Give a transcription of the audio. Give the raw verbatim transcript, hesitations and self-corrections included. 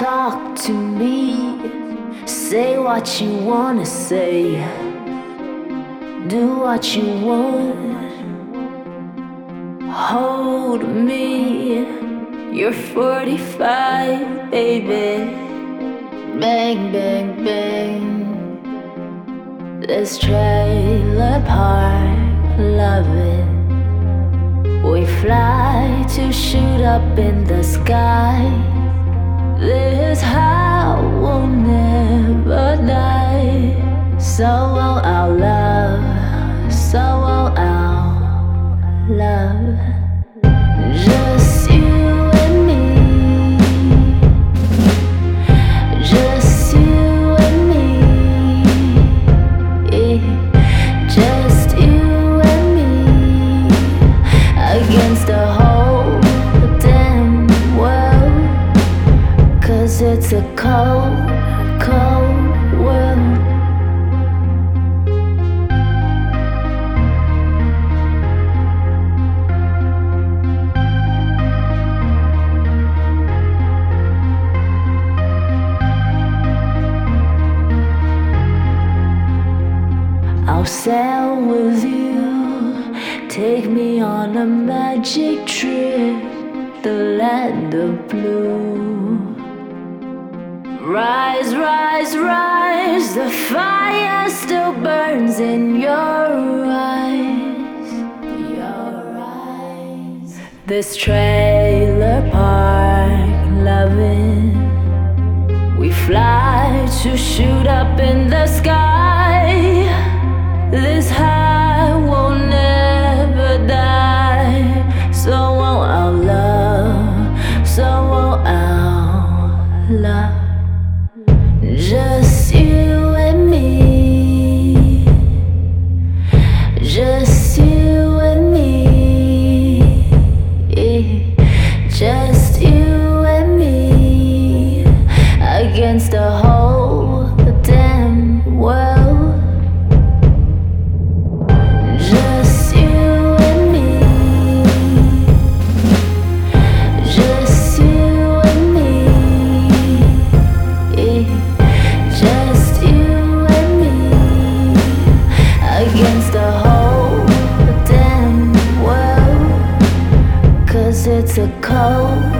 talk to me. Say what you wanna say. Do what you want. Hold me. You're forty-five, baby. Bang, bang, bang. This trailer park, love it. We fly to shoot up in the sky. This high will never die. So will our love, so will our love. Just you and me. Just you and me. Yeah. Just you and me against the whole damn world. 'Cause it's a cold, cold world. I'll sail with you, take me on a magic trip, the land of blue. Rise, rise, rise, the fire still burns in your eyes, your eyes. This trailer park loving, we fly to shoot up in the sky. This high will never die. So will our love, so will our love. Just you and me. Just you and me. Yeah. Just you and me against the whole damn world. It's a cold